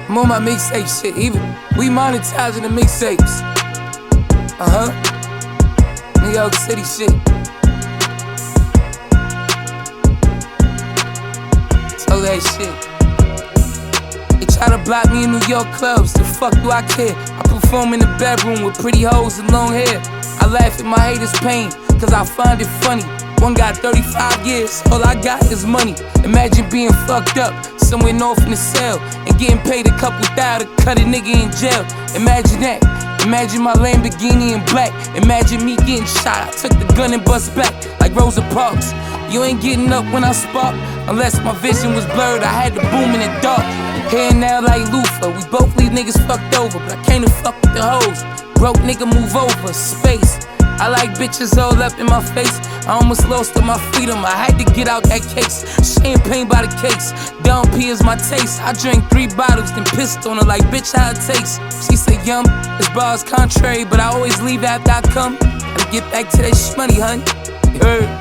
I'm on my mixtape shit, even we monetizing the mixtapes. New York City shit. So that shit. They try to block me in New York clubs, the fuck do I care? I perform in the bedroom with pretty hoes and long hair. I laugh at my haters' pain, cause I find it funny. One got 35 years, all I got is money. Imagine being fucked up, somewhere north in the cell, and getting paid a couple thousand to cut a nigga in jail. Imagine that. Imagine my Lamborghini in black. Imagine me getting shot. I took the gun and bust back like Rosa Parks. You ain't getting up when I spark, unless my vision was blurred. I had to boom in the dark. Here and now like Lufa, we both leave niggas fucked over, but I came to fuck with the hoes. Broke nigga move over, space. I like bitches all up in my face. I almost lost all my freedom, I had to get out that case. Champagne by the case, Don P is my taste. I drank 3 bottles, then pissed on her like bitch how it tastes. She said yum, this bar's contrary, but I always leave after I come. Gotta get back to that shmoney, hun. You heard?